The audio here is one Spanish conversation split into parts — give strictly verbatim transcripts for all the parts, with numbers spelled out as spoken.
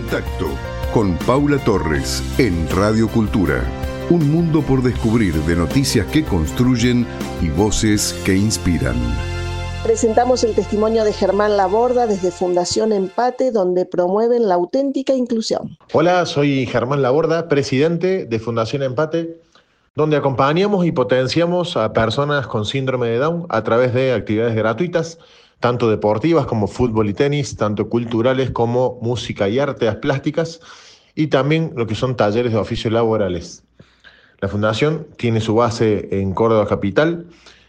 Contacto con Paula Torres en Radio Cultura. Un mundo por descubrir de noticias que construyen y voces que inspiran. Presentamos el testimonio de Germán Laborda desde Fundación Empate, donde promueven la auténtica inclusión. Hola, soy Germán Laborda, presidente de Fundación Empate, donde acompañamos y potenciamos a personas con síndrome de Down a través de actividades gratuitas, tanto deportivas como fútbol y tenis, tanto culturales como música y artes plásticas, y también lo que son talleres de oficio laborales. La Fundación tiene su base en Córdoba capital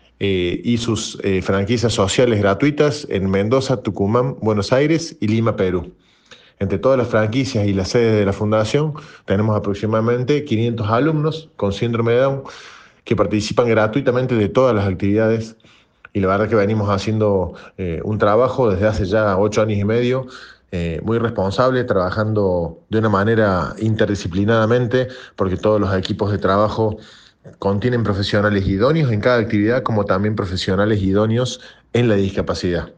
eh, y sus eh, franquicias sociales gratuitas en Mendoza, Tucumán, Buenos Aires y Lima, Perú. Entre todas las franquicias y las sedes de la Fundación tenemos aproximadamente quinientos alumnos con síndrome de Down que participan gratuitamente de todas las actividades, y la verdad que venimos haciendo eh, un trabajo desde hace ya ocho años y medio eh, muy responsable, trabajando de una manera interdisciplinadamente, porque todos los equipos de trabajo contienen profesionales idóneos en cada actividad, como también profesionales idóneos en la discapacidad.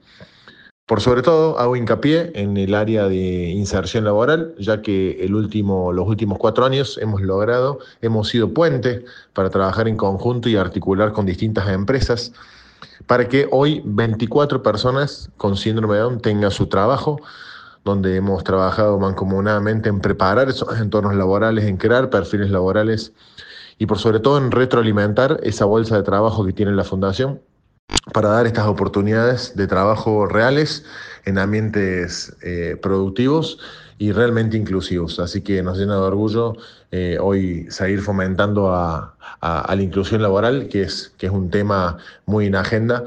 Por sobre todo, hago hincapié en el área de inserción laboral, ya que el último, los últimos cuatro años hemos logrado, hemos sido puente para trabajar en conjunto y articular con distintas empresas para que hoy veinticuatro personas con síndrome de Down tengan su trabajo, donde hemos trabajado mancomunadamente en preparar esos entornos laborales, en crear perfiles laborales y por sobre todo en retroalimentar esa bolsa de trabajo que tiene la Fundación para dar estas oportunidades de trabajo reales en ambientes eh, productivos y realmente inclusivos. Así que nos llena de orgullo eh, hoy seguir fomentando a, a, a la inclusión laboral, que es, que es un tema muy en agenda,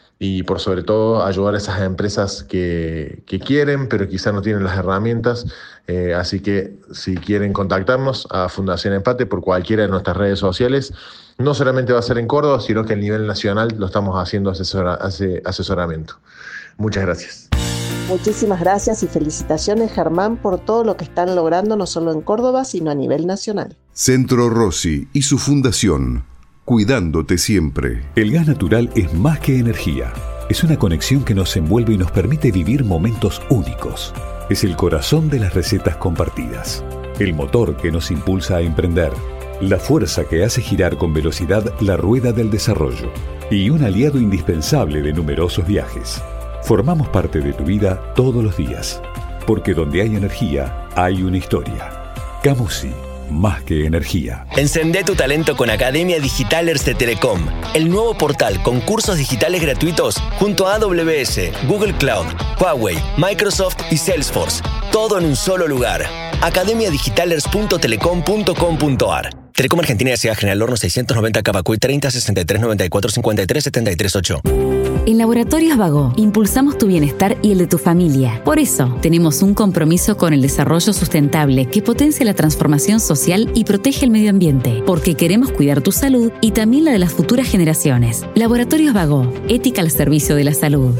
y por sobre todo ayudar a esas empresas que, que quieren, pero quizás no tienen las herramientas. Eh, así que si quieren contactarnos a Fundación Empate por cualquiera de nuestras redes sociales, no solamente va a ser en Córdoba, sino que a nivel nacional lo estamos haciendo asesora, asesoramiento. Muchas gracias. Muchísimas gracias y felicitaciones, Germán, por todo lo que están logrando no solo en Córdoba, sino a nivel nacional. Centro Rossi y su fundación, cuidándote siempre. El gas natural es más que energía. Es una conexión que nos envuelve y nos permite vivir momentos únicos. Es el corazón de las recetas compartidas. El motor que nos impulsa a emprender. La fuerza que hace girar con velocidad la rueda del desarrollo. Y un aliado indispensable de numerosos viajes. Formamos parte de tu vida todos los días, porque donde hay energía, hay una historia. Camusi, más que energía. Encendé tu talento con Academia Digitalers de Telecom, el nuevo portal con cursos digitales gratuitos junto a A W S, Google Cloud, Huawei, Microsoft y Salesforce. Todo en un solo lugar. academia digitalers punto telecom punto com punto a r. Telecom Argentina S A General Horno seiscientos noventa Cavacuy treinta sesenta y tres noventa y cuatro cincuenta y tres setenta y tres ocho. En Laboratorios Bagó impulsamos tu bienestar y el de tu familia. Por eso, tenemos un compromiso con el desarrollo sustentable que potencia la transformación social y protege el medio ambiente, porque queremos cuidar tu salud y también la de las futuras generaciones. Laboratorios Bagó, ética al servicio de la salud.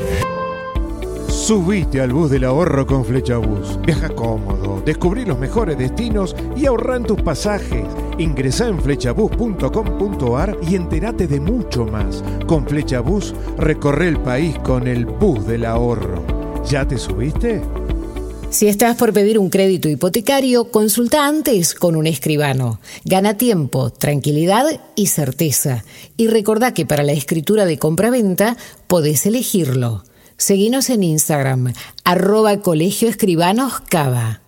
Subite al bus del ahorro con Flechabús. Viaja cómodo, descubrí los mejores destinos y ahorra en tus pasajes. Ingresá en flechabús punto com punto a r y entérate de mucho más. Con Flechabús recorre el país con el bus del ahorro. ¿Ya te subiste? Si estás por pedir un crédito hipotecario, consulta antes con un escribano. Gana tiempo, tranquilidad y certeza. Y recordá que para la escritura de compraventa podés elegirlo. Seguinos en Instagram, arroba Colegio Escribanos Cava.